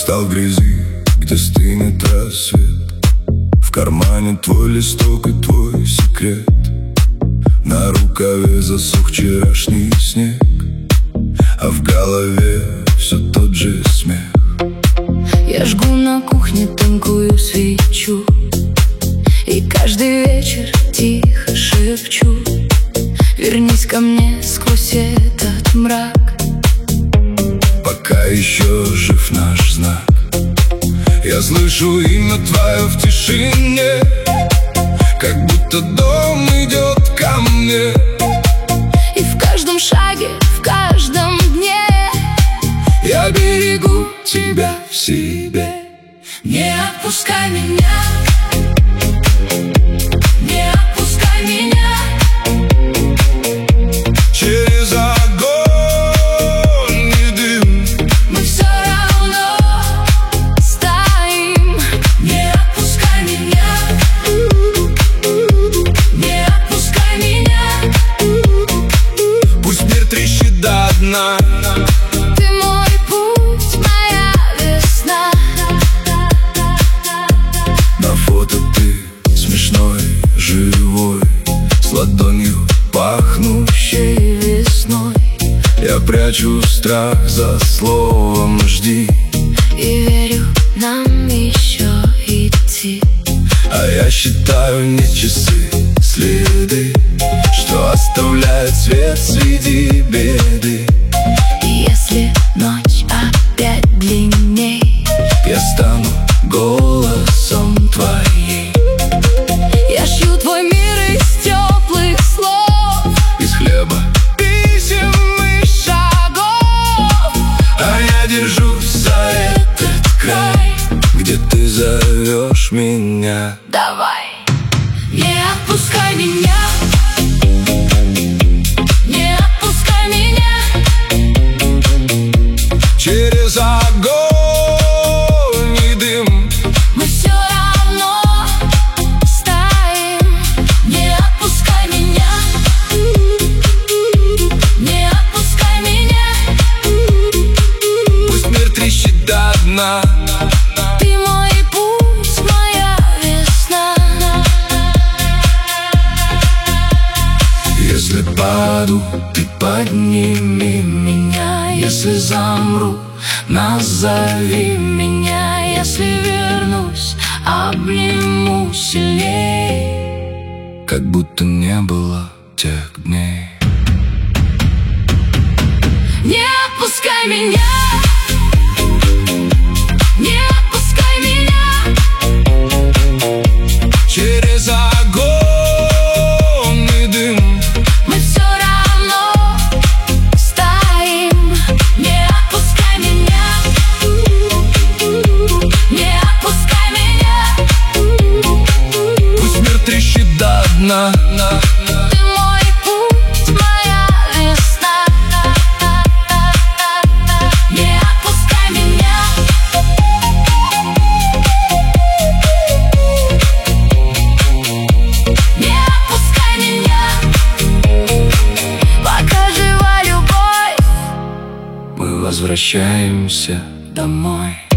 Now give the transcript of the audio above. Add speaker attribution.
Speaker 1: Кристалл грязи, где стынет рассвет. В кармане твой листок и твой секрет. На рукаве засох вчерашний снег, а в голове все тот же смех.
Speaker 2: Я жгу на кухне тонкую свечу и каждый вечер тихо шепчу: вернись ко мне сквозь этот мрак,
Speaker 1: пока еще жив наш знак. Я слышу имя твое в тишине, как будто дом идет ко мне.
Speaker 2: И в каждом шаге, в каждом дне
Speaker 1: я берегу тебя в себе.
Speaker 2: Не отпускай меня, не отпускай меня.
Speaker 1: Через огонь и дым
Speaker 2: мы все равно стоим. Не отпускай меня, не отпускай меня.
Speaker 1: пусть мир трещит до дна.
Speaker 2: Ты мой путь, моя весна.
Speaker 1: На фото ты смешной, живой, с ладонью пахнущей весной. Я прячу страх за словом «жди»
Speaker 2: И верю, нам еще идти.
Speaker 1: а я считаю не часы, следы, что оставляет свет среди беды.
Speaker 2: И если ночь опять длинней,
Speaker 1: Я стану голосом твоей.
Speaker 2: я шью твой мир из теплых слов,
Speaker 1: Из хлеба,
Speaker 2: писем и шагов.
Speaker 1: а я держусь за этот край, где ты зовешь меня.
Speaker 2: Давай, не отпускай меня, не отпускай меня.
Speaker 1: Через огонь и дым
Speaker 2: Мы все равно стоим. Не отпускай меня, не отпускай меня.
Speaker 1: пусть мир трещит до дна.
Speaker 2: Ты мой путь, моя весна.
Speaker 1: Если паду, ты подними меня. Если замру, назови меня.
Speaker 2: Если вернусь, обниму сильней.
Speaker 1: Как будто не было тех дней.
Speaker 2: Не отпускай меня, не отпускай меня.
Speaker 1: Через огонь и дым
Speaker 2: Мы все равно стоим. Не отпускай меня, не отпускай меня.
Speaker 1: пусть мир трещит до дна.
Speaker 2: Ты мой путь, моя весна. Не отпускай меня. Не отпускай меня. Пока жива любовь,
Speaker 1: Мы возвращаемся
Speaker 2: домой.